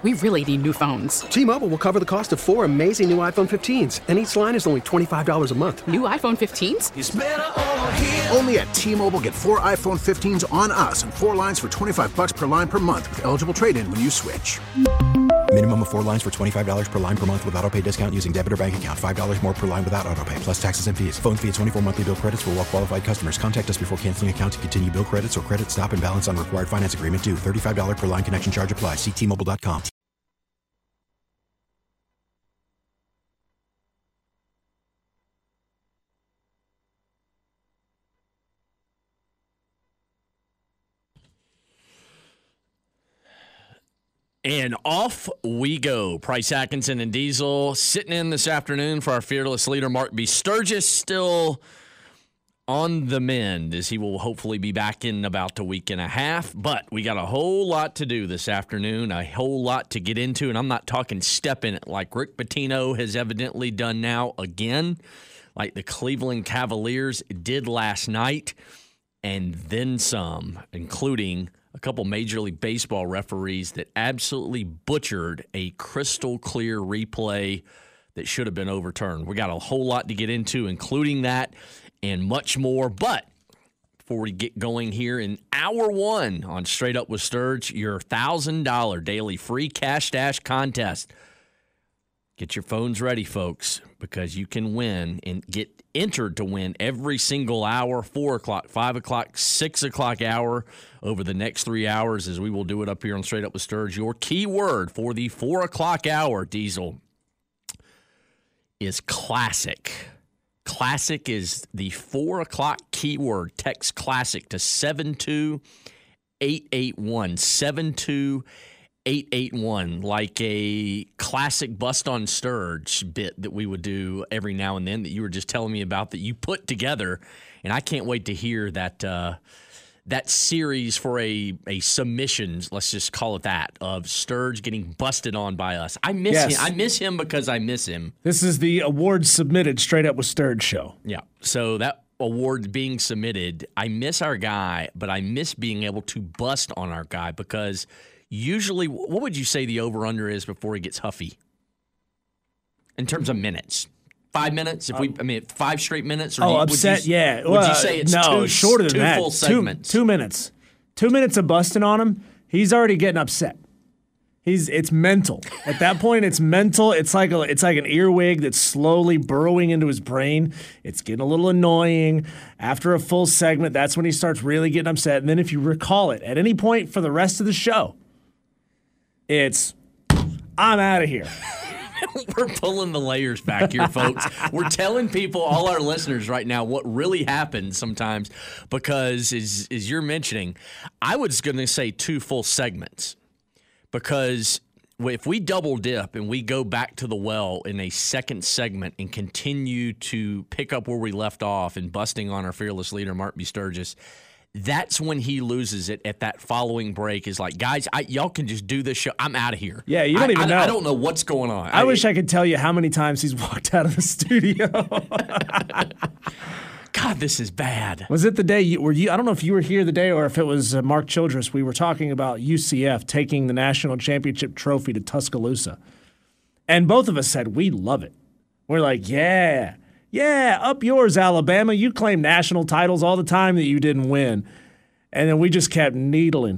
We really need new phones. T-Mobile will cover the cost of 4 amazing new iPhone 15s, and each line is only $25 a month. New iPhone 15s? It's better over here. Only at T-Mobile, get 4 iPhone 15s on us and 4 lines for $25 per line per month with eligible trade-in when you switch. Minimum of 4 lines for $25 per line per month with autopay discount using debit or bank account. $5 more per line without autopay, plus taxes and fees. Phone fee at 24 monthly bill credits for well-qualified customers. Contact us before canceling account to continue bill credits or credit stop and balance on required finance agreement due. $35 per line connection charge applies. See T-Mobile.com. And off we go. Price Atkinson and Diesel sitting in this afternoon for our fearless leader, Mark B. Sturgis, still on the mend as he will hopefully be back in about a week and a half. But we got a whole lot to do this afternoon, a whole lot to get into. And I'm not talking step in it like Rick Pitino has evidently done now again, like the Cleveland Cavaliers did last night, and then some, including a couple Major League Baseball referees that absolutely butchered a crystal clear replay that should have been overturned. We got a whole lot to get into, including that and much more. But before we get going here in hour one on Straight Up with Sturge, your $1,000 daily free cash dash contest. Get your phones ready, folks, because you can win and get entered to win every single hour, 4 o'clock, 5 o'clock, 6 o'clock hour over the next 3 hours as we will do it up here on Straight Up with Sturge. Your key word for the 4 o'clock hour, Diesel, is classic. Classic is the 4 o'clock keyword. Text classic to 72881. 72881, like a classic Bust on Sturge bit that we would do every now and then that you were just telling me about that you put together. And I can't wait to hear that that series for a submissions, let's just call it that, of Sturge getting busted on by us. I miss him. I miss him because I miss him. This is the award submitted Straight Up with Sturge show. Yeah. So that award being submitted, I miss our guy, but I miss being able to bust on our guy because usually, what would you say the over-under is before he gets huffy? In terms of minutes. 5 minutes? 5 straight minutes? Or upset, yeah. Would you say it's shorter than that. Full segments? 2 minutes. 2 minutes of busting on him, he's already getting upset. It's mental. At that point, it's mental. It's like an earwig that's slowly burrowing into his brain. It's getting a little annoying. After a full segment, that's when he starts really getting upset. And then if you recall it, at any point for the rest of the show, it's, I'm out of here. We're pulling the layers back here, folks. We're telling people, all our listeners right now, what really happens sometimes because, as you're mentioning, I was going to say 2 full segments because if we double dip and we go back to the well in a second segment and continue to pick up where we left off and busting on our fearless leader, Mark B. Sturgis, that's when he loses it at that following break is like, guys, y'all can just do this show. I'm out of here. Yeah, you don't even know. I don't know what's going on. I wish I could tell you how many times he's walked out of the studio. God, this is bad. Was it the day I don't know if you were here the day or if it was Mark Childress. We were talking about UCF taking the national championship trophy to Tuscaloosa. And both of us said, we love it. We're like, yeah, up yours, Alabama. You claim national titles all the time that you didn't win. And then we just kept needling.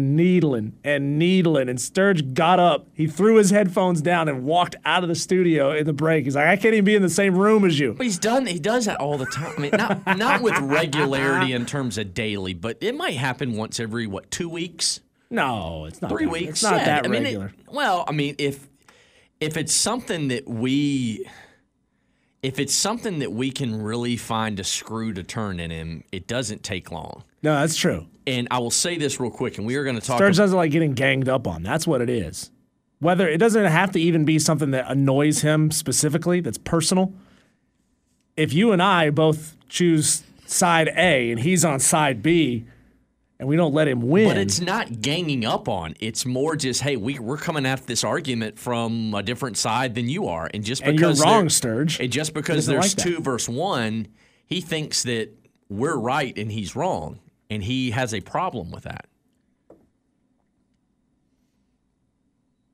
And Sturge got up. He threw his headphones down and walked out of the studio in the break. He's like, I can't even be in the same room as you. But he does that all the time. I mean, not with regularity in terms of daily, but it might happen once every, 2 weeks? No, it's not. 3 weeks? It's not that regular. If it's something that we... If it's something that we can really find a screw to turn in him, it doesn't take long. No, that's true. And I will say this real quick, and we are going to talk. Sturge doesn't like getting ganged up on. That's what it is. Whether it doesn't have to even be something that annoys him specifically, that's personal. If you and I both choose side A and he's on side B, and we don't let him win. But it's not ganging up on. It's more just, hey, we're coming at this argument from a different side than you are. And just because you're wrong, Sturge. And just because there's 2 versus 1, he thinks that we're right and he's wrong. And he has a problem with that.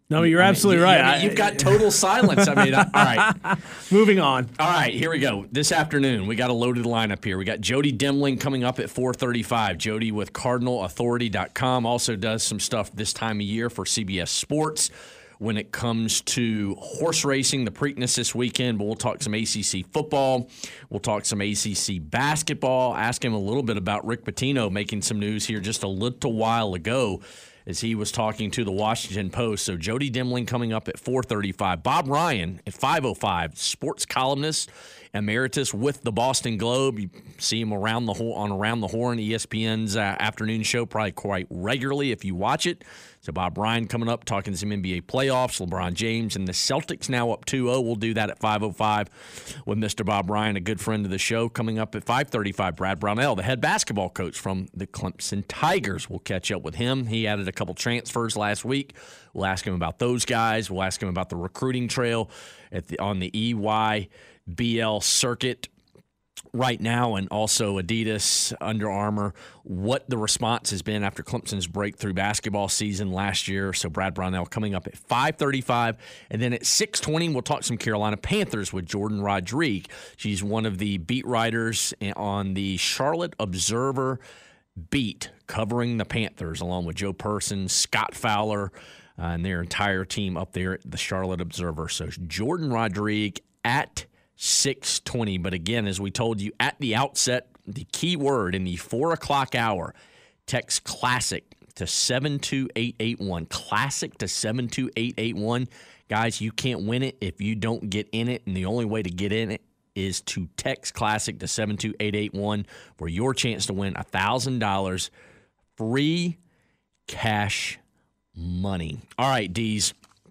No, you're absolutely right. You've got total silence. All right. Moving on. All right, here we go. This afternoon, we got a loaded lineup here. We got Jody Demling coming up at 4:35. Jody with CardinalAuthority.com also does some stuff this time of year for CBS Sports when it comes to horse racing, the Preakness this weekend. But we'll talk some ACC football. We'll talk some ACC basketball. Ask him a little bit about Rick Pitino making some news here just a little while ago as he was talking to the Washington Post. So Jody Demling coming up at 4:35. Bob Ryan at 5:05, sports columnist emeritus with the Boston Globe. You see him on Around the Horn, ESPN's afternoon show, probably quite regularly if you watch it. So Bob Ryan coming up, talking some NBA playoffs, LeBron James, and the Celtics now up 2-0. We'll do that at 5:05 with Mr. Bob Ryan, a good friend of the show. Coming up at 5:35, Brad Brownell, the head basketball coach from the Clemson Tigers. We'll catch up with him. He added a couple transfers last week. We'll ask him about those guys. We'll ask him about the recruiting trail on the EYBL circuit right now, and also Adidas, Under Armour, what the response has been after Clemson's breakthrough basketball season last year. So Brad Brownell coming up at 5:35. And then at 6:20, we'll talk some Carolina Panthers with Jordan Rodrigue. She's one of the beat writers on the Charlotte Observer beat, covering the Panthers, along with Joe Person, Scott Fowler, and their entire team up there at the Charlotte Observer. So Jordan Rodrigue at 6:20. But again, as we told you at the outset, the key word in the 4 o'clock hour, text CLASSIC to 72881. CLASSIC to 72881. Guys, you can't win it if you don't get in it, and the only way to get in it is to text CLASSIC to 72881 for your chance to win $1,000 free cash money. All right, D's.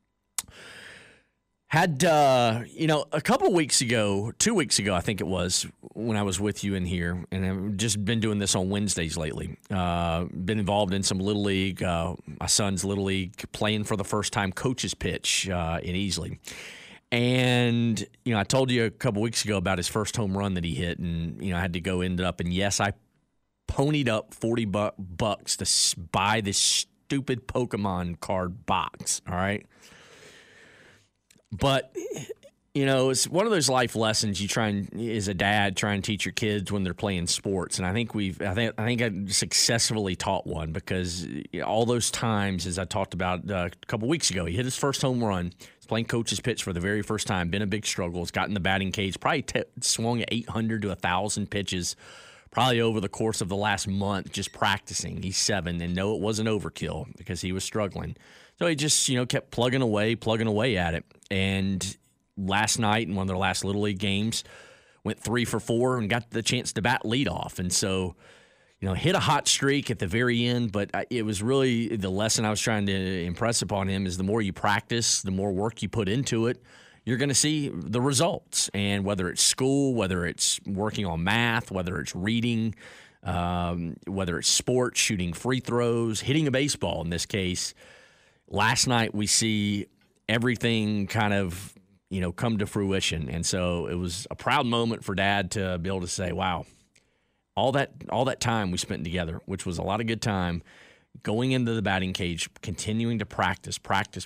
Had, a couple weeks ago, 2 weeks ago, I think it was, when I was with you in here, and I've just been doing this on Wednesdays lately. Been involved in some Little League, my son's Little League, playing for the first time coach's pitch in Easley. And, I told you a couple weeks ago about his first home run that he hit, and, I had to go end up, and yes, I ponied up $40 to buy this stupid Pokemon card box, all right? But, it's one of those life lessons you as a dad, try and teach your kids when they're playing sports. And I think I successfully taught one, because all those times, as I talked about a couple weeks ago, he hit his first home run. He's playing coach's pitch for the very first time, been a big struggle. He's got in the batting cage, probably swung at 800 to 1,000 pitches, probably over the course of the last month, just practicing. He's 7, and no, it wasn't overkill because he was struggling. So he just, kept plugging away at it. And last night in one of their last Little League games, went 3 for 4 and got the chance to bat leadoff. And so, hit a hot streak at the very end. But it was really the lesson I was trying to impress upon him is the more you practice, the more work you put into it, you're going to see the results. And whether it's school, whether it's working on math, whether it's reading, whether it's sports, shooting free throws, hitting a baseball in this case, last night we see everything kind of, come to fruition. And so it was a proud moment for Dad to be able to say, wow, all that time we spent together, which was a lot of good time, going into the batting cage, continuing to practice,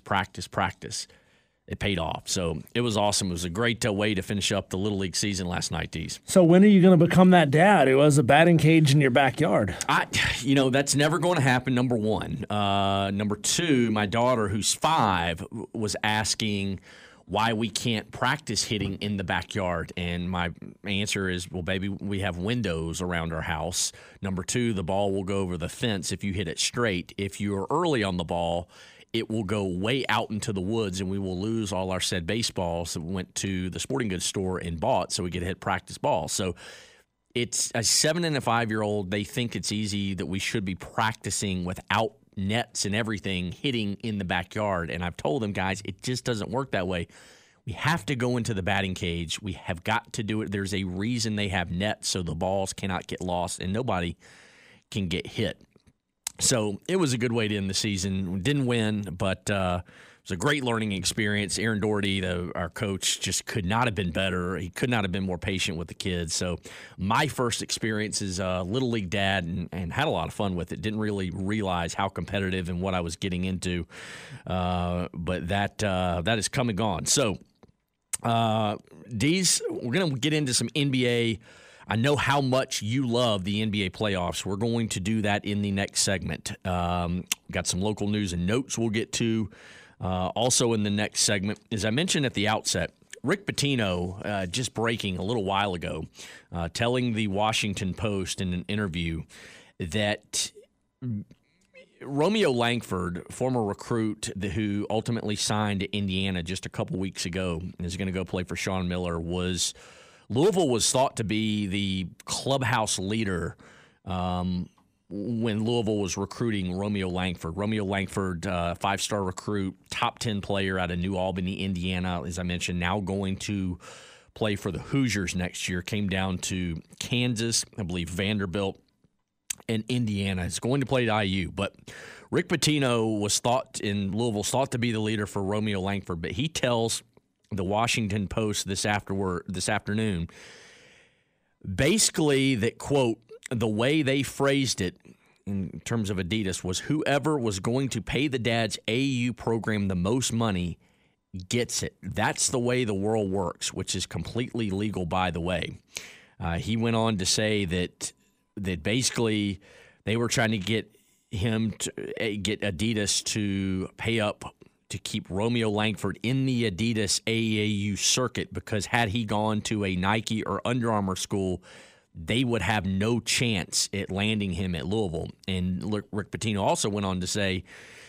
it paid off. So it was awesome. It was a great way to finish up the Little League season last night, Dees. So when are you going to become that dad who has a batting cage in your backyard? That's never going to happen, number one. Number two, my daughter, who's 5, was asking why we can't practice hitting in the backyard. And my answer is, well, baby, we have windows around our house. Number 2, the ball will go over the fence if you hit it straight. If you're early on the ball, it will go way out into the woods, and we will lose all our said baseballs that we went to the sporting goods store and bought so we could hit practice balls. So it's a 7 and a 5-year-old. They think it's easy that we should be practicing without nets and everything, hitting in the backyard. And I've told them, guys, it just doesn't work that way. We have to go into the batting cage. We have got to do it. There's a reason they have nets so the balls cannot get lost and nobody can get hit. So it was a good way to end the season. We didn't win, but was a great learning experience. Aaron Doherty, our coach, just could not have been better. He could not have been more patient with the kids. So my first experience as a Little League dad and had a lot of fun with it. Didn't really realize how competitive and what I was getting into. But that is come and gone. So, Dees, we're going to get into some NBA. I know how much you love the NBA playoffs. We're going to do that in the next segment. Got some local news and notes we'll get to. Also in the next segment, as I mentioned at the outset, Rick Pitino just breaking a little while ago, telling the Washington Post in an interview that Romeo Langford, former recruit who ultimately signed to Indiana just a couple weeks ago and is going to go play for Sean Miller, Louisville was thought to be the clubhouse leader when Louisville was recruiting Romeo Langford. Romeo Langford, five-star recruit, top 10 player out of New Albany, Indiana, as I mentioned, now going to play for the Hoosiers next year. Came down to Kansas, I believe Vanderbilt, and Indiana. Is going to play at IU. But Rick Pitino was thought to be the leader for Romeo Langford, but he tells the Washington Post this afternoon basically that, quote, the way they phrased it in terms of Adidas was whoever was going to pay the dad's AAU program the most money gets it. That's the way the world works, which is completely legal, by the way. He went on to say that basically they were trying to get Adidas to pay up to keep Romeo Langford in the Adidas AAU circuit, because had he gone to a Nike or Under Armour school, they would have no chance at landing him at Louisville. And Rick Pitino also went on to say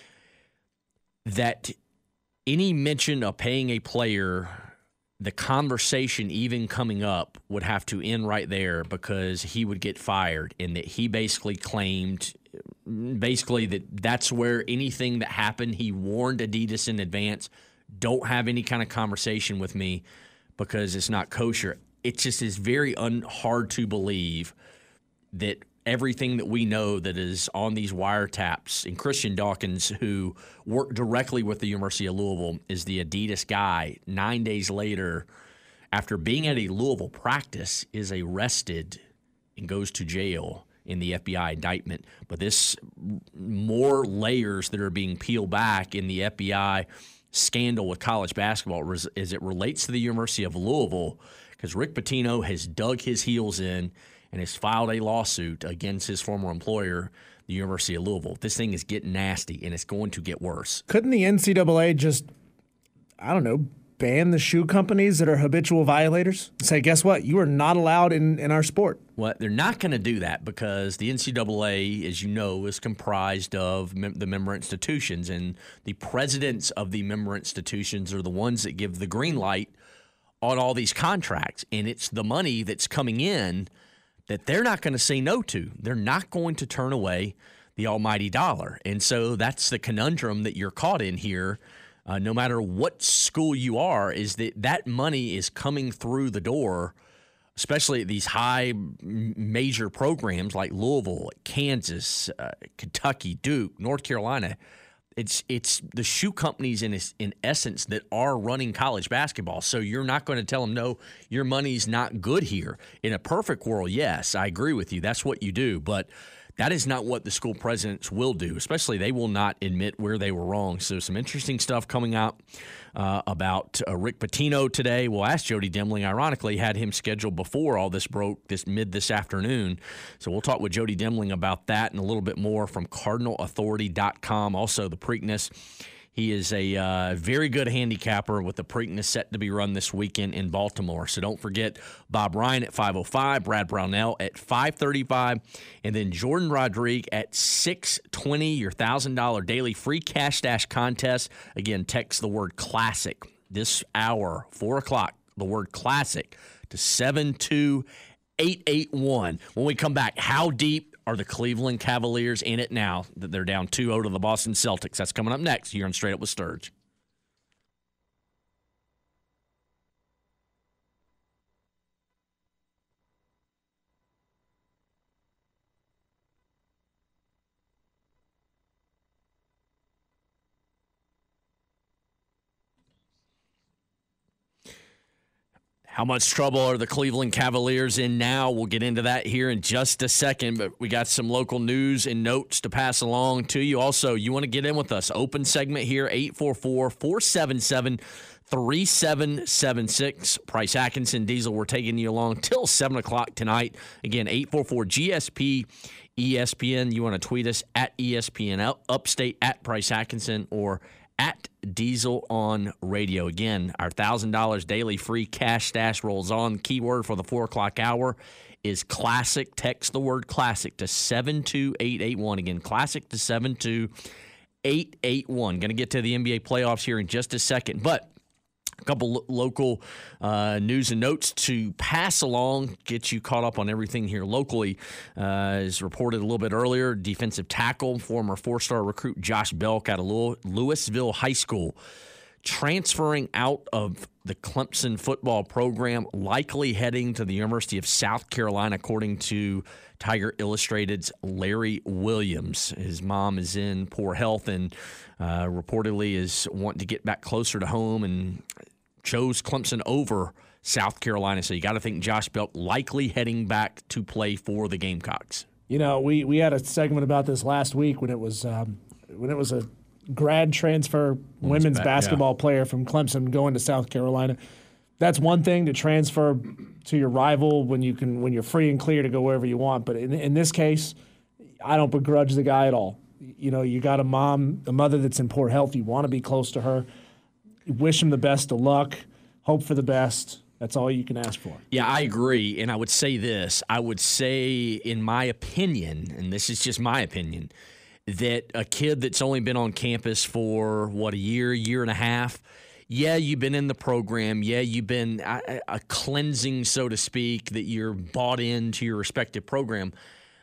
that any mention of paying a player, the conversation even coming up would have to end right there, because he would get fired, and that he basically claimed that that's where anything that happened, he warned Adidas in advance, don't have any kind of conversation with me because it's not kosher. It just is very hard to believe that everything that we know that is on these wiretaps, and Christian Dawkins, who worked directly with the University of Louisville, is the Adidas guy, 9 days later, after being at a Louisville practice, is arrested and goes to jail in the FBI indictment. But this more layers that are being peeled back in the FBI scandal with college basketball as it relates to the University of Louisville, because Rick Pitino has dug his heels in and has filed a lawsuit against his former employer, the University of Louisville. This thing is getting nasty, and it's going to get worse. Couldn't the NCAA just, ban the shoe companies that are habitual violators? Say, guess what? You are not allowed in our sport. Well, they're not going to do that, because the NCAA, as you know, is comprised of the member institutions, and the presidents of the member institutions are the ones that give the green light on all these contracts. And it's the money that's coming in that they're not going to say no to. They're not going to turn away the almighty dollar. And so that's the conundrum that you're caught in here, no matter what school you are, is that money is coming through the door, especially at these high major programs like Louisville, Kansas, Kentucky, Duke, North Carolina. It's the shoe companies in essence that are running college basketball. So you're not going to tell them, no, your money's not good here. In a perfect world, yes, I agree with you. That's what you do. But that is not what the school presidents will do, especially they will not admit where they were wrong. So some interesting stuff coming out about Rick Pitino today. We'll ask Jody Demling. Ironically, had him scheduled before all this broke this afternoon. So we'll talk with Jody Demling about that and a little bit more from CardinalAuthority.com. Also, the Preakness. He is a very good handicapper with the Preakness set to be run this weekend in Baltimore. So don't forget Bob Ryan at 5:05, Brad Brownell at 5:35, and then Jordan Rodriguez at 6:20. Your $1,000 daily free cash stash contest. Again, text the word classic this hour, 4 o'clock, the word classic to 72881. When we come back, how deep are the Cleveland Cavaliers in it now that they're down 2-0 to the Boston Celtics? That's coming up next here on Straight Up with Sturge. How much trouble are the Cleveland Cavaliers in now? We'll get into that here in just a second, but we got some local news and notes to pass along to you. Also, you want to get in with us. Open segment here, 844-477-3776. Price Atkinson Diesel, we're taking you along till 7 o'clock tonight. Again, 844-GSP ESPN. You want to tweet us at ESPN Upstate, at Price Atkinson, or at Diesel on Radio. Again, our $1,000 daily free cash stash rolls on. Keyword for the 4 o'clock hour is classic. Text the word classic to 72881. Again, classic to 72881. Going to get to the NBA playoffs here in just a second, but a couple local news and notes to pass along, get you caught up on everything here locally. As reported a little bit earlier, defensive tackle, former 4-star recruit Josh Belk out of Louisville High School, transferring out of the Clemson football program, likely heading to the University of South Carolina, according to Tiger Illustrated's Larry Williams. His mom is in poor health and reportedly is wanting to get back closer to home and chose Clemson over South Carolina. So you got to think Josh Belk likely heading back to play for the Gamecocks. You know, we had a segment about this last week when it was a grad transfer women's basketball player from Clemson going to South Carolina. That's one thing, to transfer to your rival when you're free and clear to go wherever you want. But in this case, I don't begrudge the guy at all. You know, you got a mother that's in poor health. You want to be close to her. Wish him the best of luck. Hope for the best. That's all you can ask for. Yeah, I agree. And I would say this. I would say, in my opinion, and this is just my opinion, that a kid that's only been on campus for, a year and a half, yeah, you've been in the program. Yeah, you've been a cleansing, so to speak, that you're bought into your respective program.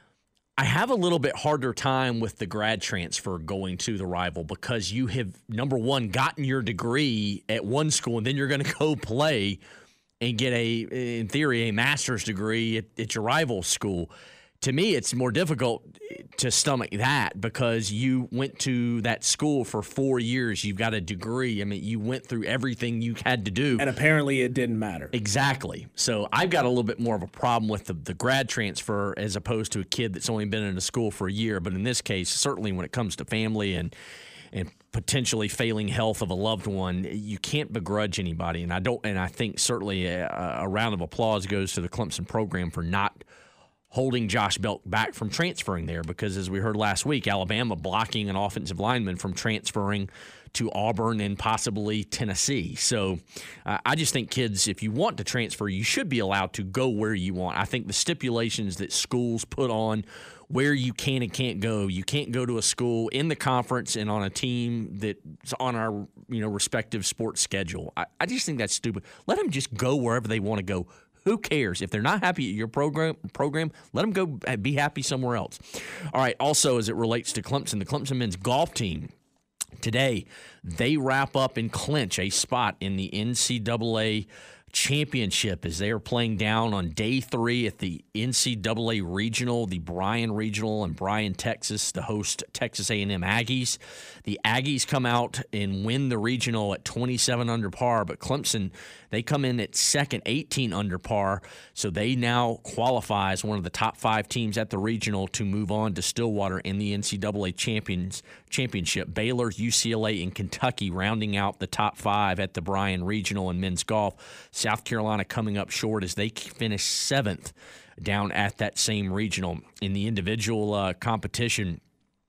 I have a little bit harder time with the grad transfer going to the rival because you have, number one, gotten your degree at one school, and then you're going to go play and get in theory, a master's degree at your rival school. To me, it's more difficult to stomach that because you went to that school for 4 years. You've got a degree. I mean, you went through everything you had to do. And apparently it didn't matter. Exactly. So I've got a little bit more of a problem with the grad transfer as opposed to a kid that's only been in a school for a year. But in this case, certainly when it comes to family and potentially failing health of a loved one, you can't begrudge anybody. And I think certainly a round of applause goes to the Clemson program for not holding Josh Belk back from transferring there, because as we heard last week, Alabama blocking an offensive lineman from transferring to Auburn and possibly Tennessee. So I just think kids, if you want to transfer, you should be allowed to go where you want. I think the stipulations that schools put on where you can and can't go, you can't go to a school in the conference and on a team that's on our respective sports schedule. I just think that's stupid. Let them just go wherever they want to go. Who cares? If they're not happy at your program, let them go be happy somewhere else. All right, also as it relates to Clemson, the Clemson men's golf team, today they wrap up and clinch a spot in the NCAA championship as they are playing down on day 3 at the NCAA Regional, the Bryan Regional in Bryan, Texas, to host Texas A&M Aggies. The Aggies come out and win the regional at 27 under par, but Clemson, they come in at second, 18 under par, so they now qualify as one of the top 5 teams at the regional to move on to Stillwater in the NCAA championship. Baylor, UCLA, and Kentucky rounding out the top 5 at the Bryan Regional in men's golf. South Carolina coming up short as they finish 7th down at that same regional. In the individual competition,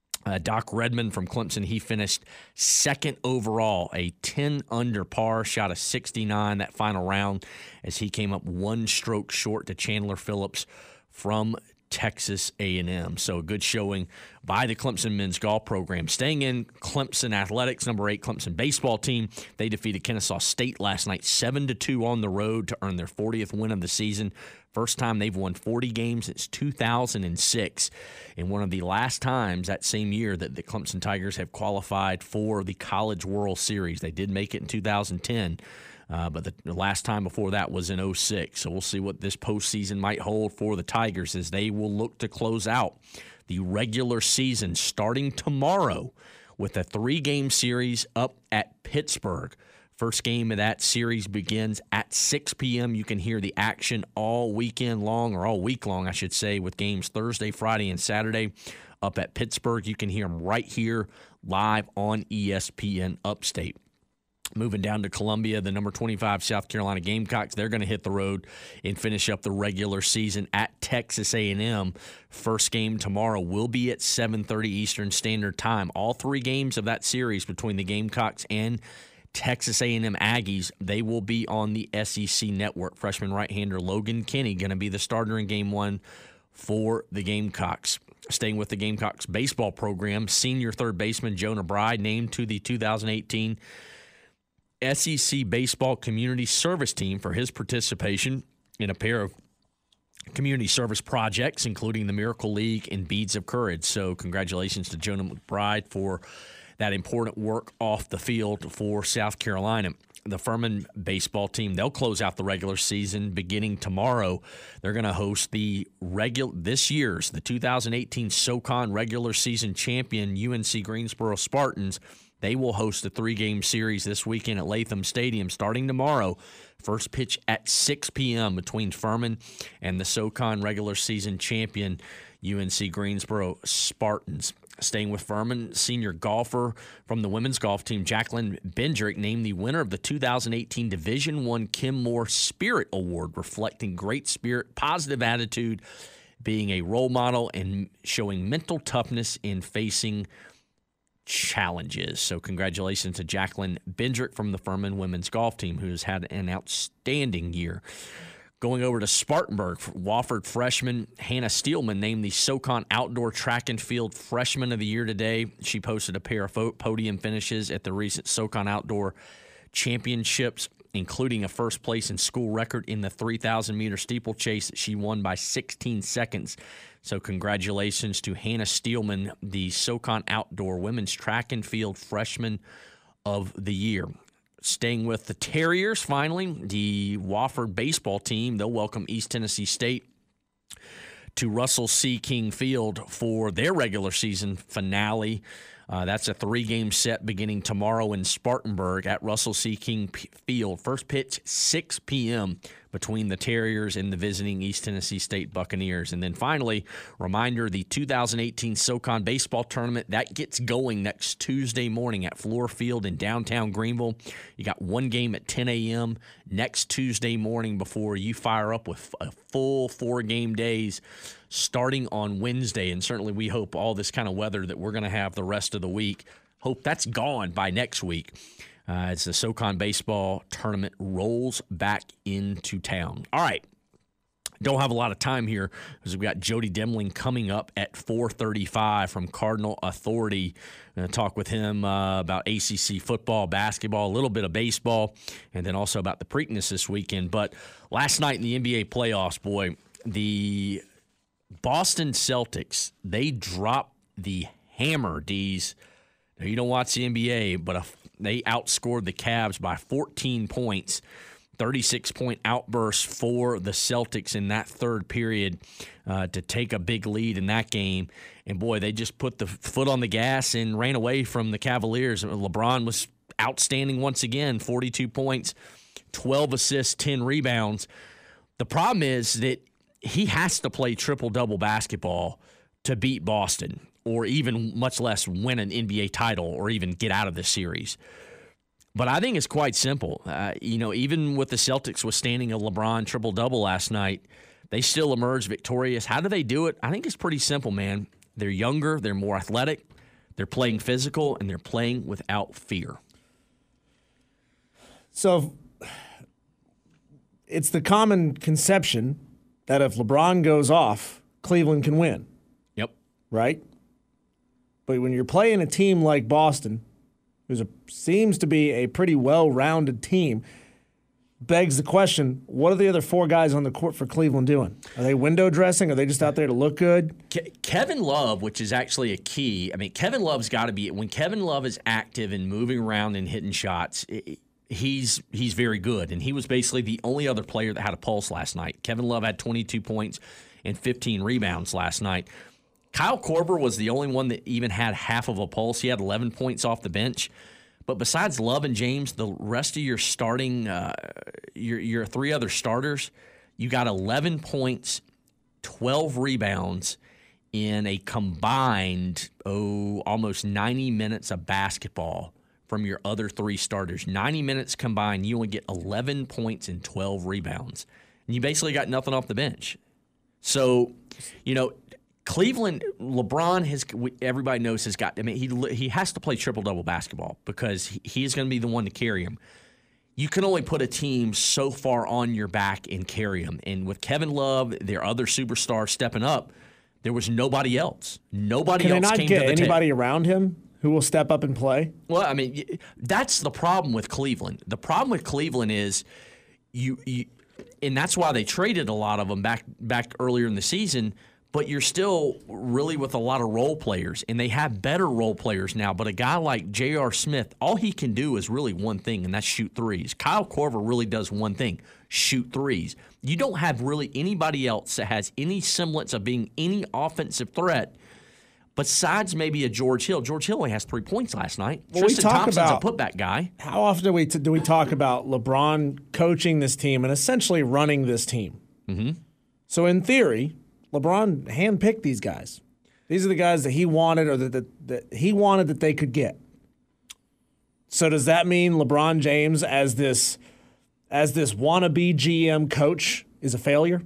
Doc Redman from Clemson, he finished 2nd overall, a 10 under par, shot a 69 that final round as he came up 1 stroke short to Chandler Phillips from Texas A&M. So a good showing by the Clemson men's golf program. Staying in Clemson athletics, number 8 Clemson baseball team, they defeated Kennesaw State last night 7-2 on the road to earn their 40th win of the season. First time they've won 40 games since 2006. And one of the last times that same year that the Clemson Tigers have qualified for the College World Series. They did make it in 2010. But the last time before that was in 2006. So we'll see what this postseason might hold for the Tigers as they will look to close out the regular season starting tomorrow with a 3-game series up at Pittsburgh. First game of that series begins at 6 p.m. You can hear the action all weekend long, or all week long, I should say, with games Thursday, Friday, and Saturday up at Pittsburgh. You can hear them right here live on ESPN Upstate. Moving down to Columbia, the number 25 South Carolina Gamecocks, they're going to hit the road and finish up the regular season at Texas A&M. First game tomorrow will be at 7:30 Eastern Standard Time. All three games of that series between the Gamecocks and Texas A&M Aggies, they will be on the SEC Network. Freshman right-hander Logan Kinney going to be the starter in Game 1 for the Gamecocks. Staying with the Gamecocks baseball program, senior third baseman Jonah Bride named to the 2018 SEC Baseball Community Service Team for his participation in a pair of community service projects, including the Miracle League and Beads of Courage. So congratulations to Jonah McBride for that important work off the field for South Carolina. The Furman baseball team, they'll close out the regular season beginning tomorrow. They're going to host this year's, the 2018 SoCon regular season champion UNC Greensboro Spartans. They will host a 3-game series this weekend at Latham Stadium starting tomorrow. First pitch at 6 p.m. between Furman and the SoCon regular season champion UNC Greensboro Spartans. Staying with Furman, senior golfer from the women's golf team, Jacqueline Bendrick, named the winner of the 2018 Division I Kim Moore Spirit Award, reflecting great spirit, positive attitude, being a role model, and showing mental toughness in facing challenges. So congratulations to Jacqueline Bendrick from the Furman women's golf team, who's had an outstanding year. Going over to Spartanburg, Wofford freshman Hannah Steelman named the SoCon Outdoor Track and Field Freshman of the Year today. She posted a pair of podium finishes at the recent SoCon Outdoor Championships, including a first place and school record in the 3,000-meter steeplechase that she won by 16 seconds. So congratulations to Hannah Steelman, the SoCon Outdoor Women's Track and Field Freshman of the Year. Staying with the Terriers, finally, the Wofford baseball team, they'll welcome East Tennessee State to Russell C. King Field for their regular season finale. That's a 3-game set beginning tomorrow in Spartanburg at Russell C. King Field. First pitch, 6 p.m. between the Terriers and the visiting East Tennessee State Buccaneers. And then finally, reminder, the 2018 SoCon Baseball Tournament, that gets going next Tuesday morning at Floor Field in downtown Greenville. You got one game at 10 a.m. next Tuesday morning before you fire up with a full 4-game days starting on Wednesday. And certainly we hope all this kind of weather that we're going to have the rest of the week, hope that's gone by next week as the SoCon Baseball Tournament rolls back into town. All right. Don't have a lot of time here because we've got Jody Demling coming up at 4:35 from Cardinal Authority. I'm going to talk with him about ACC football, basketball, a little bit of baseball, and then also about the Preakness this weekend. But last night in the NBA playoffs, boy, the Boston Celtics, they dropped the hammer, D's. Now, you don't watch the NBA, but they outscored the Cavs by 14 points. 36-point outburst for the Celtics in that third period to take a big lead in that game. And, boy, they just put the foot on the gas and ran away from the Cavaliers. LeBron was outstanding once again, 42 points, 12 assists, 10 rebounds. The problem is that he has to play triple-double basketball to beat Boston, or even much less win an NBA title or even get out of this series. But I think it's quite simple. Even with the Celtics withstanding a LeBron triple-double last night, they still emerged victorious. How do they do it? I think it's pretty simple, man. They're younger, they're more athletic, they're playing physical, and they're playing without fear. So it's the common conception that if LeBron goes off, Cleveland can win. Yep. Right? But when you're playing a team like Boston, who seems to be a pretty well-rounded team, begs the question, what are the other 4 guys on the court for Cleveland doing? Are they window dressing? Are they just out there to look good? Kevin Love, which is actually a key. I mean, Kevin Love's got to be – when Kevin Love is active and moving around and hitting shots, he's very good. And he was basically the only other player that had a pulse last night. Kevin Love had 22 points and 15 rebounds last night. Kyle Korver was the only one that even had half of a pulse. He had 11 points off the bench. But besides Love and James, the rest of your starting, your three other starters, you got 11 points, 12 rebounds in a combined, almost 90 minutes of basketball from your other three starters. 90 minutes combined, you only get 11 points and 12 rebounds. And you basically got nothing off the bench. So, Cleveland, LeBron everybody knows has got, he has to play triple-double basketball because he is going to be the one to carry him. You can only put a team so far on your back and carry them. And with Kevin Love, their other superstar stepping up, there was nobody else. Nobody else came to the table. Can they not get anybody around him who will step up and play? Well, that's the problem with Cleveland. The problem with Cleveland is and that's why they traded a lot of them back earlier in the season, but you're still really with a lot of role players, and they have better role players now. But a guy like J.R. Smith, all he can do is really one thing, and that's shoot threes. Kyle Korver really does one thing, shoot threes. You don't have really anybody else that has any semblance of being any offensive threat besides maybe a George Hill. George Hill only has 3 points last night. Well, Tristan Thompson's a putback guy. How often do we talk about LeBron coaching this team and essentially running this team? Mm-hmm. So in theory, LeBron handpicked these guys. These are the guys that he wanted or that he wanted that they could get. So does that mean LeBron James as this wannabe GM coach is a failure?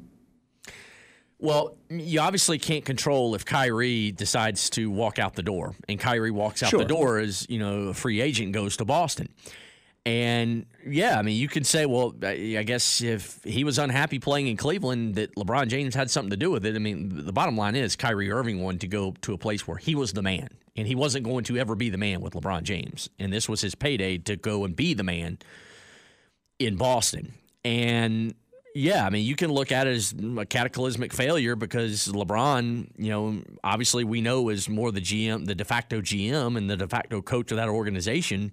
Well, you obviously can't control if Kyrie decides to walk out the door. And Kyrie walks out the door as, a free agent goes to Boston. And, you could say, well, I guess if he was unhappy playing in Cleveland, that LeBron James had something to do with it. The bottom line is Kyrie Irving wanted to go to a place where he was the man, and he wasn't going to ever be the man with LeBron James. And this was his payday to go and be the man in Boston. And, you can look at it as a cataclysmic failure because LeBron, obviously we know is more the GM, the de facto GM and the de facto coach of that organization.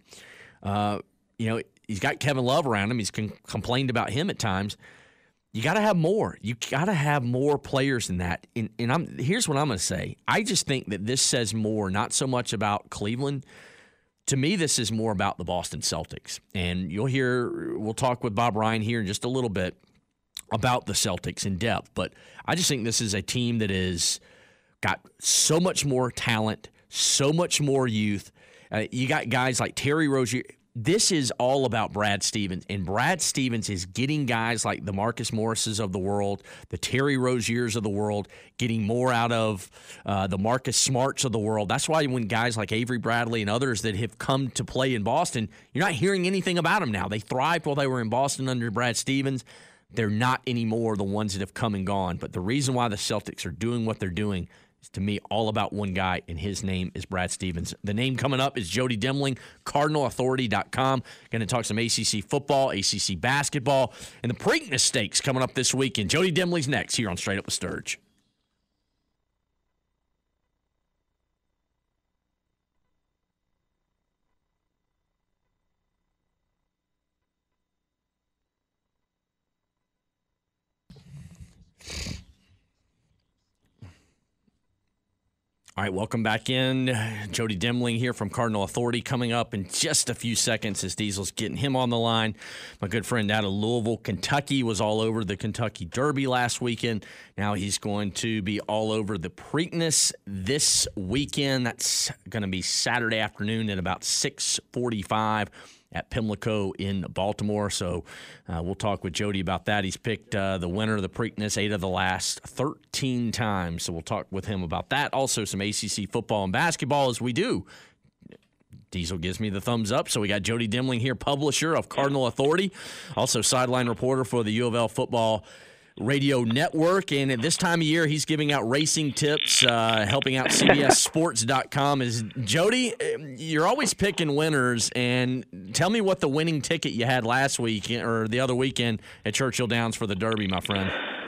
He's got Kevin Love around him. He's complained about him at times. You got to have more. You got to have more players than that. And here's what I'm going to say. I just think that this says more, not so much about Cleveland. To me, this is more about the Boston Celtics. And we'll talk with Bob Ryan here in just a little bit about the Celtics in depth. But I just think this is a team that is got so much more talent, so much more youth. You got guys like Terry Rozier. This is all about Brad Stevens, and Brad Stevens is getting guys like the Marcus Morrises of the world, the Terry Roziers of the world, getting more out of the Marcus Smarts of the world. That's why when guys like Avery Bradley and others that have come to play in Boston, you're not hearing anything about them now. They thrived while they were in Boston under Brad Stevens. They're not anymore the ones that have come and gone. But the reason why the Celtics are doing what they're doing is, to me, all about one guy, and his name is Brad Stevens. The name coming up is Jody Demling, CardinalAuthority.com. Going to talk some ACC football, ACC basketball, and the Preakness Stakes coming up this weekend. Jody Demling's next here on Straight Up with Sturge. All right, welcome back in. Jody Demling here from Cardinal Authority coming up in just a few seconds as Diesel's getting him on the line. My good friend out of Louisville, Kentucky, was all over the Kentucky Derby last weekend. Now he's going to be all over the Preakness this weekend. That's going to be Saturday afternoon at about 6:45 at Pimlico in Baltimore. So we'll talk with Jody about that. He's picked the winner of the Preakness 8 of the last 13 times. So we'll talk with him about that. Also some ACC football and basketball as we do. Diesel gives me the thumbs up. So we got Jody Demling here, publisher of Cardinal Authority, also sideline reporter for the U of L football radio network. And at this time of year, he's giving out racing tips, helping out CBSSports.com. Jody, you're always picking winners. And tell me what the winning ticket you had last week or the other weekend at Churchill Downs for the Derby, my friend.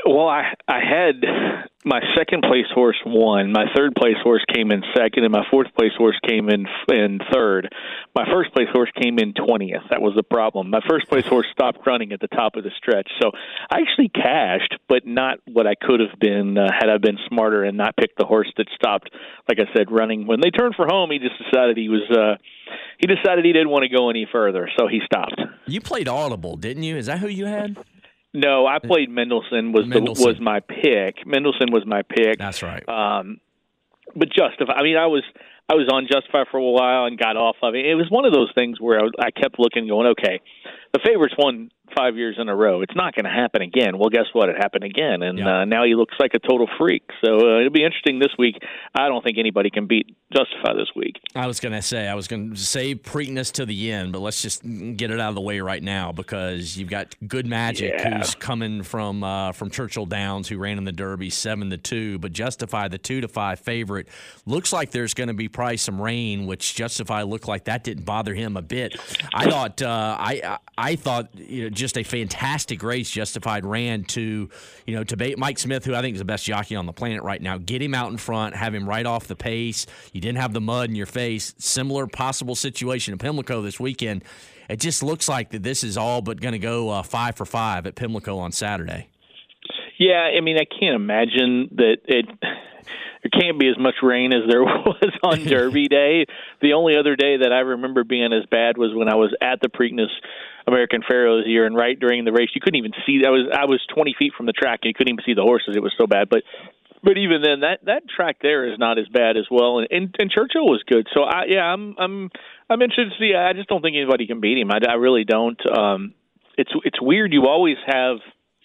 Well, I had my second place horse won. My third place horse came in second, and my fourth place horse came in third. My first place horse came in 20th. That was the problem. My first place horse stopped running at the top of the stretch. So I actually cashed, but not what I could have been had I been smarter and not picked the horse that stopped, like I said, running. When they turned for home, he just decided he didn't want to go any further, so he stopped. You played Audible, didn't you? Is that who you had? No, I played Mendelssohn. Was my pick. Mendelssohn was my pick. That's right. But Justify. I mean, I was on Justify for a while and got off of it. It was one of those things where I kept looking, going, okay, the favorites won 5 years in a row. It's not going to happen again. Well, guess what? It happened again, and now he looks like a total freak. So it'll be interesting this week. I don't think anybody can beat Justify this week. I was going to save Preakness to the end, but let's just get it out of the way right now because you've got Good Magic, who's coming from Churchill Downs, who ran in the Derby 7-2, but Justify, the 2-5 favorite, looks like there's going to be probably some rain, which Justify looked like that didn't bother him a bit. I thought I thought just a fantastic race Justified ran to beat Mike Smith, who I think is the best jockey on the planet right now. Get him out in front, have him right off the pace. You didn't have the mud in your face. Similar possible situation in Pimlico this weekend. It just looks like that this is all but going to go 5 for 5 at Pimlico on Saturday. Yeah, I mean, I can't imagine that there can't be as much rain as there was on Derby Day. The only other day that I remember being as bad was when I was at the Preakness American Pharoahs here, and right during the race, you couldn't even see. I was 20 feet from the track, and you couldn't even see the horses. It was so bad. But even then, that track there is not as bad as well. And Churchill was good. So I'm interested to see. I just don't think anybody can beat him. I really don't. It's weird. You always have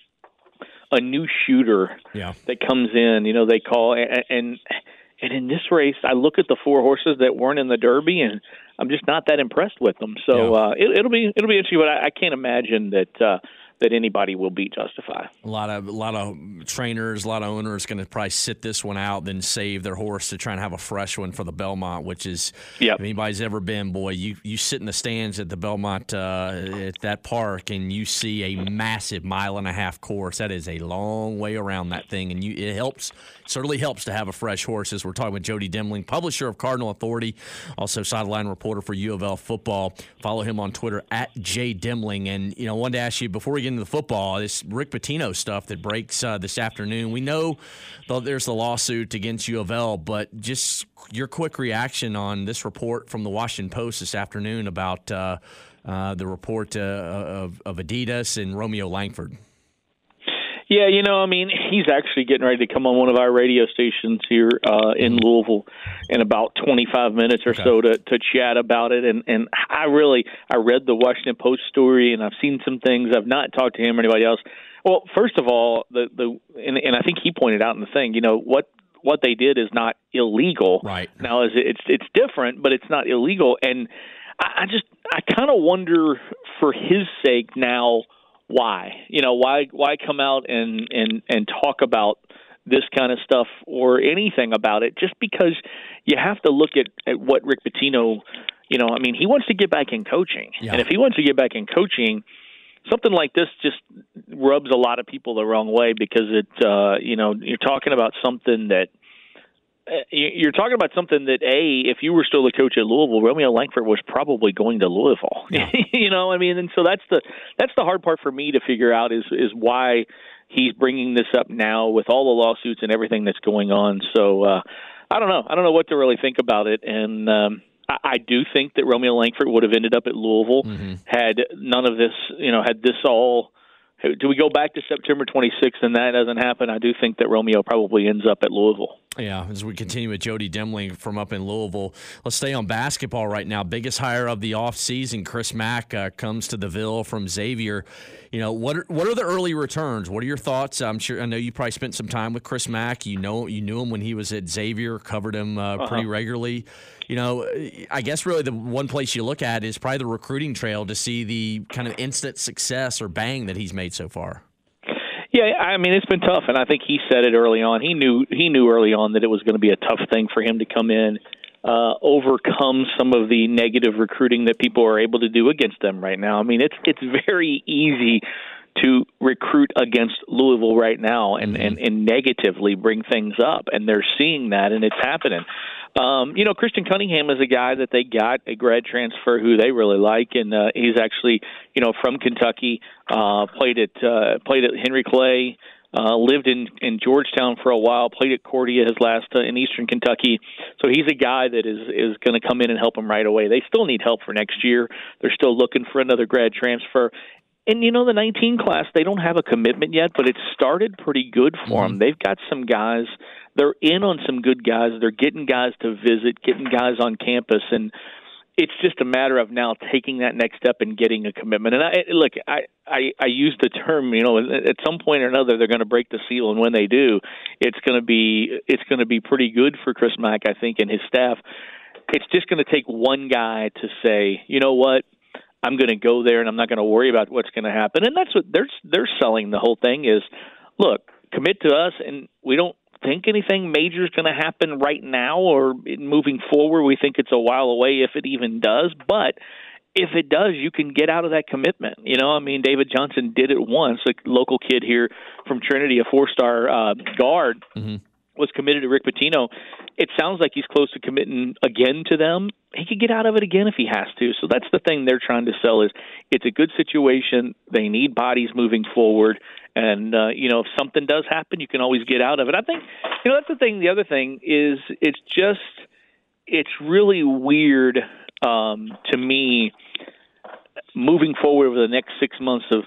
a new shooter that comes in. They call and in this race, I look at the four horses that weren't in the Derby, and I'm just not that impressed with them. So it'll be interesting, but I can't imagine that anybody will beat Justify. A lot of trainers, a lot of owners going to probably sit this one out, then save their horse to try and have a fresh one for the Belmont, which is if anybody's ever been, boy, you sit in the stands at the Belmont at that park and you see a massive 1.5-mile course. That is a long way around that thing, and it certainly helps to have a fresh horse. As we're talking with Jody Demling, publisher of Cardinal Authority, also sideline reporter for U of L football. Follow him on Twitter at @JDemling. And I wanted to ask you before we get into the football, this Rick Pitino stuff that breaks this afternoon. We know there's the lawsuit against U of L, but just your quick reaction on this report from the Washington Post this afternoon about the report of Adidas and Romeo Langford. Yeah, he's actually getting ready to come on one of our radio stations here in Louisville in about 25 minutes or so to chat about it. And I read the Washington Post story, and I've seen some things. I've not talked to him or anybody else. Well, first of all, and I think he pointed out in the thing, what they did is not illegal. Right. Now, it's different, but it's not illegal. And I kind of wonder for his sake now, why come out and talk about this kind of stuff or anything about it, just because you have to look at what Rick Pitino, he wants to get back in coaching. Yeah. And if he wants to get back in coaching, something like this just rubs a lot of people the wrong way, because you're talking about something that if you were still the coach at Louisville, Romeo Langford was probably going to Louisville. Yeah. And so that's the hard part for me to figure out is why he's bringing this up now with all the lawsuits and everything that's going on. So I don't know what to really think about it. And I do think that Romeo Langford would have ended up at Louisville had none of this, had this all. Do we go back to September 26th and that doesn't happen? I do think that Romeo probably ends up at Louisville. Yeah, as we continue with Jody Demling from up in Louisville, let's stay on basketball right now. Biggest hire of the offseason, Chris Mack comes to the Ville from Xavier. What are the early returns? What are your thoughts? I know you probably spent some time with Chris Mack. You knew him when he was at Xavier, covered him pretty regularly. I guess really the one place you look at is probably the recruiting trail to see the kind of instant success or bang that he's made so far. Yeah, it's been tough, and I think he said it early on. He knew early on that it was going to be a tough thing for him to come in, overcome some of the negative recruiting that people are able to do against them right now. It's very easy to recruit against Louisville right now and negatively bring things up, and they're seeing that, and it's happening. Christian Cunningham is a guy that they got, a grad transfer who they really like, and he's actually, from Kentucky, played at Henry Clay, lived in Georgetown for a while, played at Cordia his last in Eastern Kentucky. So he's a guy that is going to come in and help them right away. They still need help for next year. They're still looking for another grad transfer. And, the 19 class, they don't have a commitment yet, but it's started pretty good for them. They've got some guys. They're in on some good guys. They're getting guys to visit, getting guys on campus, and it's just a matter of now taking that next step and getting a commitment. And I use the term, at some point or another they're going to break the seal, and when they do, it's going to be pretty good for Chris Mack, I think, and his staff. It's just going to take one guy to say, you know what, I'm going to go there and I'm not going to worry about what's going to happen. And that's what they're selling the whole thing is, look, commit to us, and we don't think anything major is going to happen right now or moving forward. We think it's a while away if it even does, but if it does, you can get out of that commitment. David Johnson did it once, a local kid here from Trinity, a 4-star guard, was committed to Rick Pitino. It sounds like he's close to committing again to them. He could get out of it again if he has to. So that's the thing they're trying to sell is it's a good situation. They need bodies moving forward. And, if something does happen, you can always get out of it. I think, that's the thing. The other thing is it's really weird to me moving forward over the next 6 months of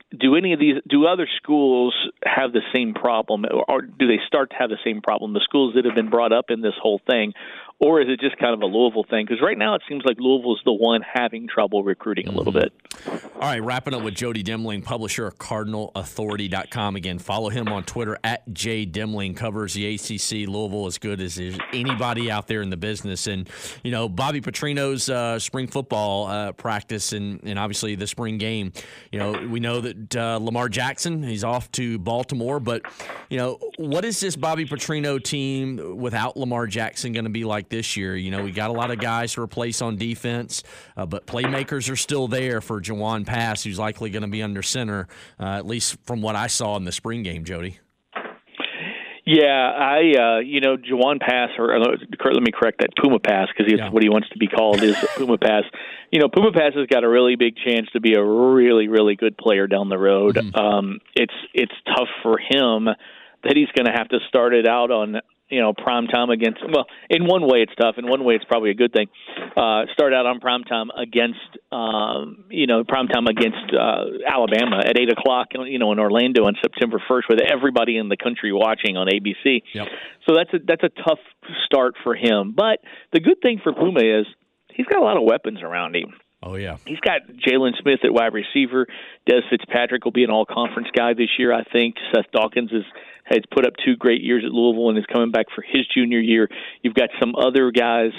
do other schools have the same problem, or do they start to have the same problem, the schools that have been brought up in this whole thing, or is it just kind of a Louisville thing? Because right now it seems like Louisville is the one having trouble recruiting a little bit. All right, wrapping up with Jody Demling, publisher of CardinalAuthority.com. Again, follow him on Twitter at @JDemling. Covers the ACC, Louisville as good as anybody out there in the business. And, Bobby Petrino's spring football practice and obviously the spring game, we know that Lamar Jackson, he's off to Baltimore. But, what is this Bobby Petrino team without Lamar Jackson going to be like this year? We got a lot of guys to replace on defense, but playmakers are still there for Jawan Pass, who's likely going to be under center, at least from what I saw in the spring game, Jody. Yeah, Jawan Pass, or let me correct that, Puma Pass, because what he wants to be called is Puma Pass. Puma Pass has got a really big chance to be a really, really good player down the road. It's tough for him that he's going to have to start it out on prime time against. Well, in one way it's tough. In one way it's probably a good thing. Start out on prime time against Alabama at 8:00. In Orlando on September 1st, with everybody in the country watching on ABC. Yep. So that's a tough start for him. But the good thing for Puma is he's got a lot of weapons around him. Oh, yeah. He's got Jalen Smith at wide receiver. Des Fitzpatrick will be an all-conference guy this year, I think. Seth Dawkins has put up 2 great years at Louisville and is coming back for his junior year. You've got some other guys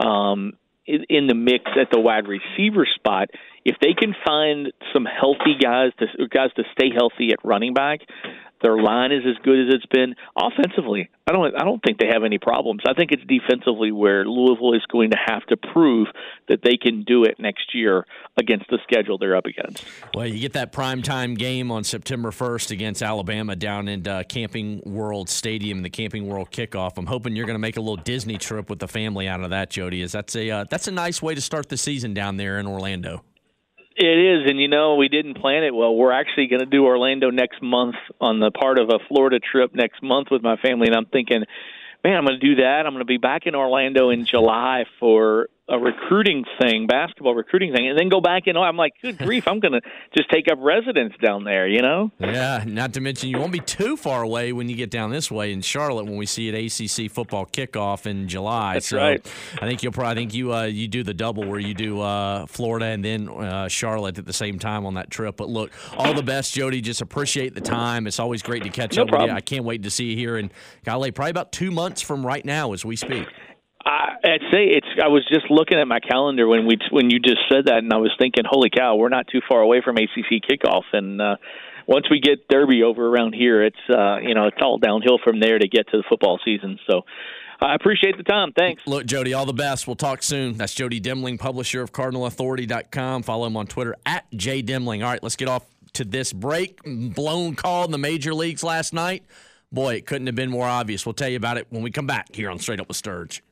in the mix at the wide receiver spot. If they can find some healthy guys to stay healthy at running back, their line is as good as it's been. Offensively, I don't think they have any problems. I think it's defensively where Louisville is going to have to prove that they can do it next year against the schedule they're up against. Well, you get that primetime game on September 1st against Alabama down in Camping World Stadium, the Camping World kickoff. I'm hoping you're going to make a little Disney trip with the family out of that, Jody. That's a nice way to start the season down there in Orlando. It is, and we didn't plan it well. We're actually going to do Orlando next month on the part of a Florida trip next month with my family, and I'm thinking, man, I'm going to do that. I'm going to be back in Orlando in July for a basketball recruiting thing, and then go back I'm like, good grief, I'm going to just take up residence down there, Yeah, not to mention you won't be too far away when you get down this way in Charlotte when we see an ACC football kickoff in July. That's right. I think you do the double where you do Florida and then Charlotte at the same time on that trip. But look, all the best, Jody. Just appreciate the time. It's always great to catch up with you. I can't wait to see you here in probably about 2 months from right now as we speak. I'd say I was just looking at my calendar when you just said that, and I was thinking, holy cow, we're not too far away from ACC kickoff. And once we get Derby over around here, it's all downhill from there to get to the football season. So I appreciate the time. Thanks. Look, Jody, all the best. We'll talk soon. That's Jody Demling, publisher of CardinalAuthority.com. Follow him on Twitter at @JDemling. All right, let's get off to this break. Blown call in the major leagues last night. Boy, it couldn't have been more obvious. We'll tell you about it when we come back here on Straight Up with Sturge.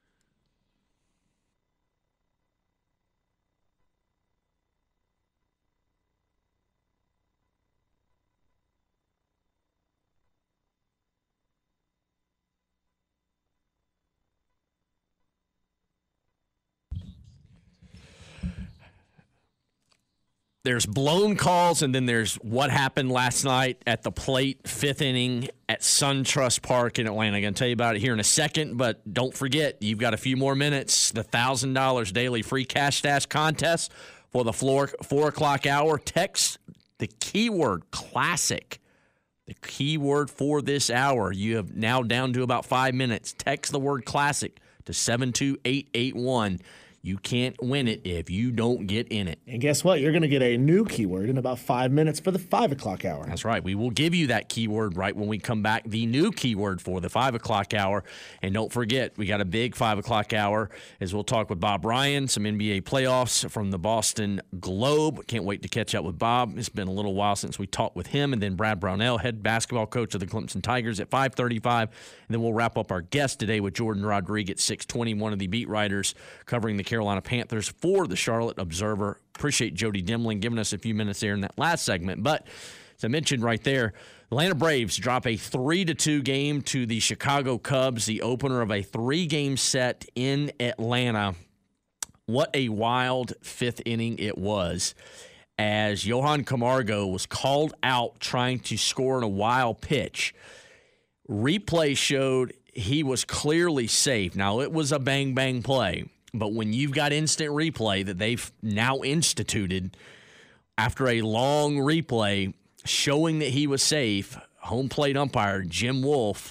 There's blown calls, and then there's what happened last night at the plate, fifth inning at SunTrust Park in Atlanta. I'm going to tell you about it here in a second, but don't forget, you've got a few more minutes. The $1,000 daily free cash stash contest for the 4 o'clock hour. Text the keyword classic. The keyword for this hour. You have now down to about 5 minutes. Text the word classic to 72881. You can't win it if you don't get in it. And guess what? You're going to get a new keyword in about 5 minutes for the 5 o'clock hour. That's right. We will give you that keyword right when we come back, the new keyword for the 5 o'clock hour. And don't forget, we got a big 5 o'clock hour as we'll talk with Bob Ryan, some NBA playoffs from the Boston Globe. Can't wait to catch up with Bob. It's been a little while since we talked with him. And then Brad Brownell, head basketball coach of the Clemson Tigers at 5:35. And then we'll wrap up our guest today with Jordan Rodriguez, 6:20, one of the beat writers covering the Carolina Panthers for the Charlotte Observer. Appreciate Jody Demling giving us a few minutes there in that last segment. But as I mentioned right there, Atlanta Braves drop a 3-2 game to the Chicago Cubs, the opener of a 3-game set in Atlanta. What a wild fifth inning it was, as Johan Camargo was called out trying to score in a wild pitch. Replay showed he was clearly safe. Now, it was a bang-bang play. But when you've got instant replay that they've now instituted after a long replay showing that he was safe, home plate umpire Jim Wolf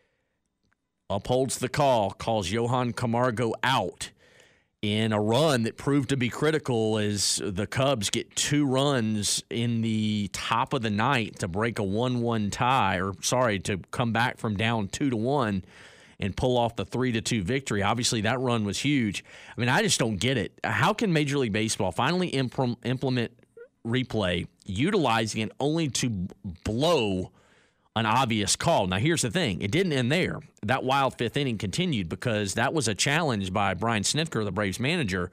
upholds the call, calls Johan Camargo out in a run that proved to be critical as the Cubs get 2 runs in the top of the ninth to break a 1-1 tie, to come back from down 2-1. And pull off the 3-2 victory. Obviously, that run was huge. I mean, I just don't get it. How can Major League Baseball finally implement replay, utilizing it only to blow an obvious call? Now, here's the thing. It didn't end there. That wild fifth inning continued because that was a challenge by Brian Snitker, the Braves manager.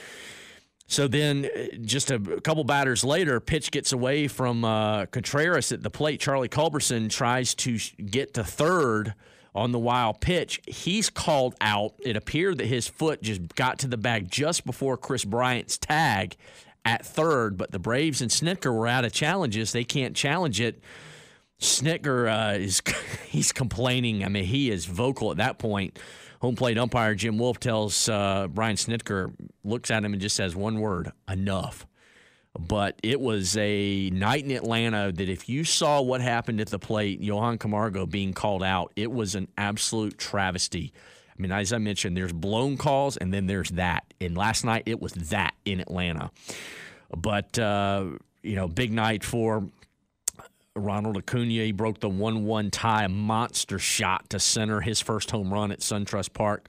So then just a couple batters later, pitch gets away from Contreras at the plate. Charlie Culberson tries to get to third on the wild pitch. He's called out. It appeared that his foot just got to the bag just before Chris Bryant's tag at third, but the Braves and Snitker were out of challenges. They can't challenge it. Snitker he's complaining. I mean, he is vocal at that point. Home plate umpire Jim Wolf tells Brian Snitker, looks at him and just says one word, enough. But it was a night in Atlanta that if you saw what happened at the plate, Johan Camargo being called out, it was an absolute travesty. I mean, as I mentioned, there's blown calls and then there's that. And last night it was that in Atlanta. But, big night for Ronald Acuna. He broke the 1-1 tie, a monster shot to center, his first home run at SunTrust Park.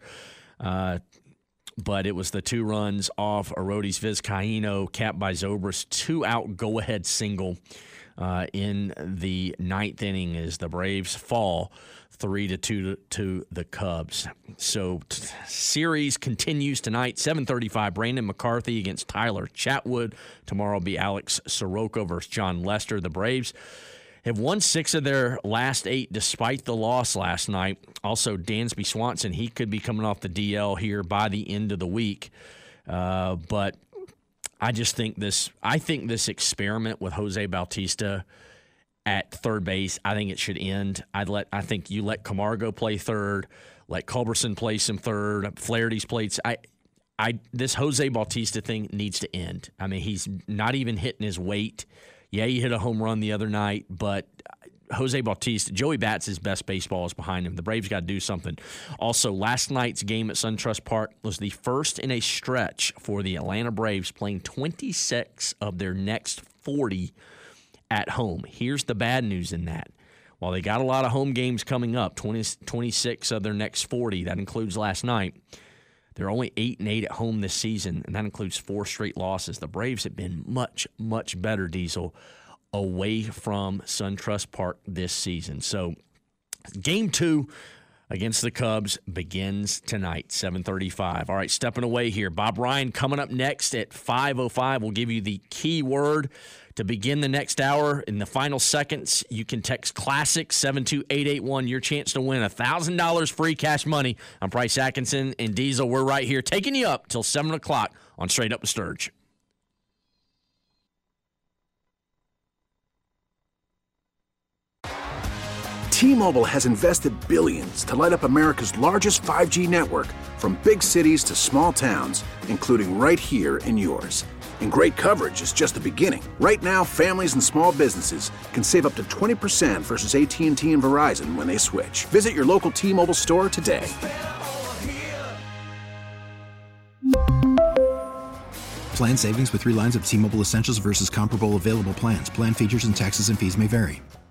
But it was the 2 runs off Arodys Vizcaíno, capped by Zobrist, 2-out go-ahead single in the ninth inning as the Braves fall 3-2 to the Cubs. So series continues tonight, 7:35. Brandon McCarthy against Tyler Chatwood. Tomorrow will be Alex Soroka versus John Lester. The Braves have won 6 of their last 8 despite the loss last night. Also, Dansby Swanson, he could be coming off the DL here by the end of the week. But I just think this experiment with Jose Bautista at third base, I think it should end. I think you let Camargo play third, let Culberson play some third, Flaherty's plays. This Jose Bautista thing needs to end. I mean, he's not even hitting his weight. Yeah, he hit a home run the other night, but Jose Bautista, Joey Bats' best baseball is behind him. The Braves got to do something. Also, last night's game at SunTrust Park was the first in a stretch for the Atlanta Braves, playing 26 of their next 40 at home. Here's the bad news in that. While they got a lot of home games coming up, 26 of their next 40, that includes last night, they're only 8-8 at home this season, and that includes 4 straight losses. The Braves have been much, much better, Diesel, away from SunTrust Park this season. So Game 2 against the Cubs begins tonight, 7:35. All right, stepping away here. Bob Ryan coming up next at 5:05. We'll give you the key word to begin the next hour. In the final seconds, you can text CLASSIC 72881, your chance to win $1,000 free cash money. I'm Price Atkinson and Diesel. We're right here taking you up till 7 o'clock on Straight Up with Sturge. T-Mobile has invested billions to light up America's largest 5G network, from big cities to small towns, including right here in yours. And great coverage is just the beginning. Right now, families and small businesses can save up to 20% versus AT&T and Verizon when they switch. Visit your local T-Mobile store today. Plan savings with 3 lines of T-Mobile Essentials versus comparable available plans. Plan features and taxes and fees may vary.